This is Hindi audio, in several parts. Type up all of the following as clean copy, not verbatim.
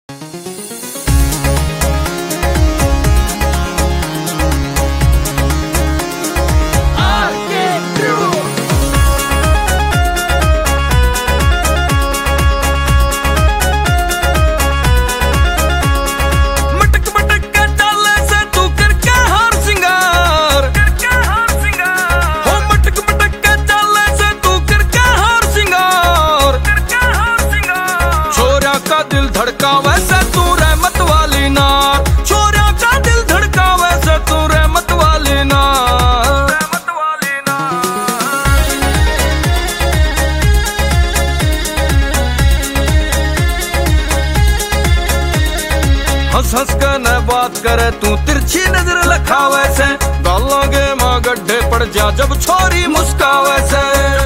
दिल धड़का वैसे तू रहमत वाली नार, छोरा का दिल धड़का वैसे तू रहमत वाली नार, रहमत वाली नार। हंस हंस कर न बात करे तू तिरछी नजर लखा वैसे, गालों के माँ गड्ढे पड़ जा जब छोरी मुस्कावे से,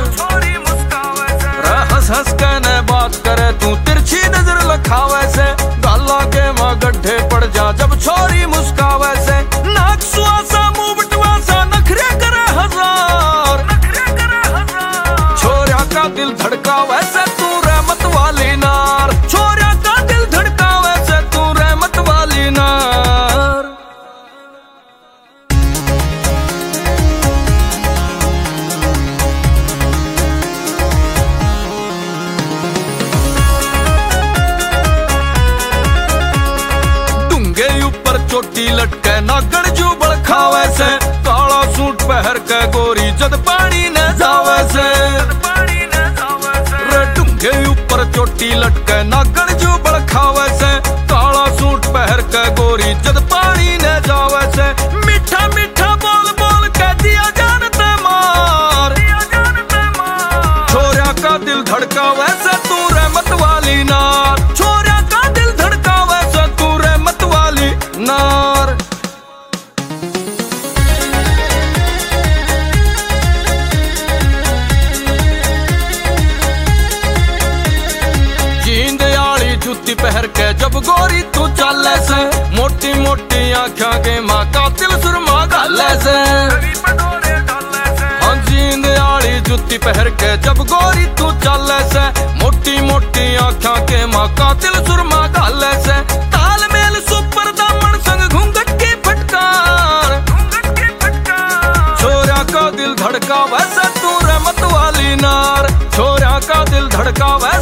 हंस हंस के न बात करे तू तिरछी नजर लखावे से, गाला के माँ गड्ढे पड़ जा जब छोरी मुस्कावे से। नाक सुहासा मुंह बटवासा नखरे करे हजार, छोरा का दिल धड़का वैसे तू रहमत वाली नार, छोरा का दिल धड़का वैसे तू रहमत वाली नार। चोटी लटके नागड़ जू बड़खावे से, काला सूट पहर के गोरी जद पानी न जावे से, डूंगे ऊपर चोटी लटके नागड़ जू बड़खावे से, काला सूट पहर के गोरी जद पानी न जावे से। मीठा मीठा बोल बोल के दिया जानते मार, छोरा का दिल धड़का वैसे तू रहमत वाली नार, छोरा का दिल धड़का वैसे तू रहमत वाली नार। जींद आली जूती पहर के जब गोरी तू चाले से, मोटी मोटी आँखों के माँ का दिल सुरमा गाले से, हाँ जींद आली जूती पहर के जब गोरी तू चाले से, मोटी मोटी आँखों के माँ का दिल सुरमा गाले से। तालमेल सुपर दामन संग घूंघट की फटकार, छोरा का दिल धड़का वैसे तू रहमत वाली नार, छोरा का दिल धड़का